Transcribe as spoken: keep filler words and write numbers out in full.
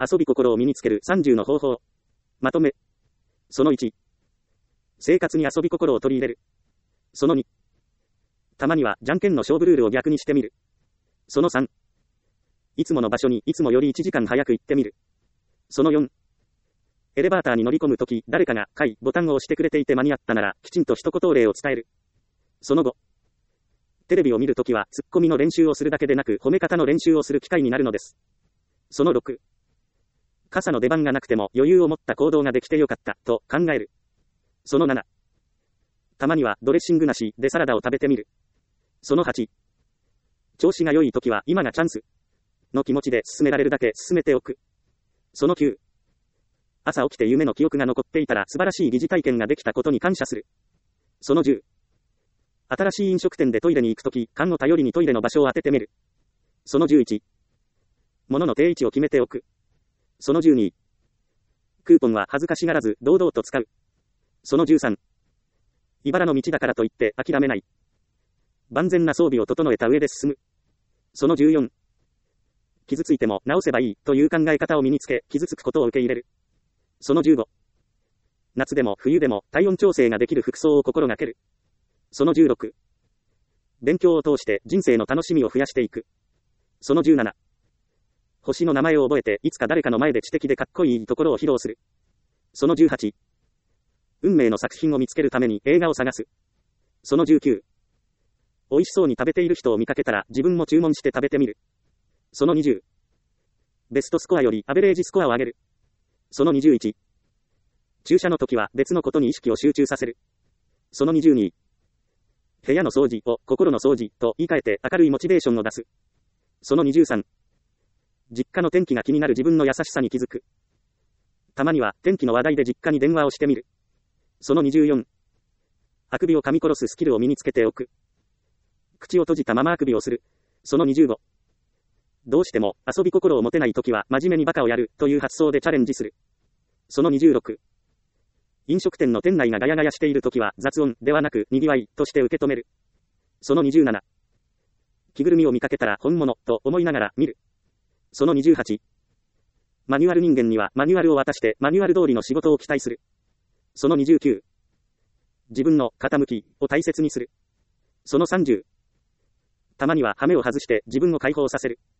遊び心を身につけるさんじゅうの方法。まとめ。そのいち。生活に遊び心を取り入れる。そのに。たまにはじゃんけんの勝負ルールを逆にしてみる。そのさん。いつもの場所にいつもよりいちじかん早く行ってみる。そのよん。エレバーターに乗り込むとき、誰かが、階、ボタンを押してくれていて間に合ったなら、きちんと一言お礼を伝える。そのご。テレビを見るときは、ツッコミの練習をするだけでなく、褒め方の練習をする機会になるのです。そのろく。傘の出番がなくても、余裕を持った行動ができてよかった、と考える。そのなな。たまには、ドレッシングなしでサラダを食べてみる。そのはち。調子が良いときは、今がチャンス。の気持ちで進められるだけ進めておく。そのきゅう。朝起きて夢の記憶が残っていたら素晴らしい疑似体験ができたことに感謝する。そのじゅう。新しい飲食店でトイレに行くとき、缶を頼りにトイレの場所を当ててみる。そのじゅういち。物の定位置を決めておく。そのじゅうに。クーポンは恥ずかしがらず堂々と使う。そのじゅうさん。茨の道だからといって諦めない。万全な装備を整えた上で進む。そのじゅうよん。傷ついても直せばいいという考え方を身につけ、傷つくことを受け入れる。そのじゅうご。夏でも冬でも体温調整ができる服装を心がける。そのじゅうろく。勉強を通して人生の楽しみを増やしていく。そのじゅうなな。星の名前を覚えていつか誰かの前で知的でかっこいいところを披露する。そのじゅうはち。運命の作品を見つけるために映画を探す。そのじゅうきゅう。美味しそうに食べている人を見かけたら自分も注文して食べてみる。そのにじゅう。ベストスコアよりアベレージスコアを上げる。そのにじゅういち。駐車の時は別のことに意識を集中させる。そのにじゅうに。部屋の掃除を心の掃除と言い換えて明るいモチベーションを出す。そのにじゅうさん。実家の天気が気になる自分の優しさに気づく。たまには天気の話題で実家に電話をしてみる。そのにじゅうよん。あくびを噛み殺すスキルを身につけておく。口を閉じたままあくびをする。そのにじゅうご。どうしても遊び心を持てないときは真面目にバカをやるという発想でチャレンジする。そのにじゅうろく。飲食店の店内がガヤガヤしているときは雑音ではなく賑わいとして受け止める。そのにじゅうなな。着ぐるみを見かけたら本物と思いながら見る。そのにじゅうはち。マニュアル人間にはマニュアルを渡してマニュアル通りの仕事を期待する。そのにじゅうきゅう。自分の傾きを大切にする。そのさんじゅう。たまには羽目を外して自分を解放させる。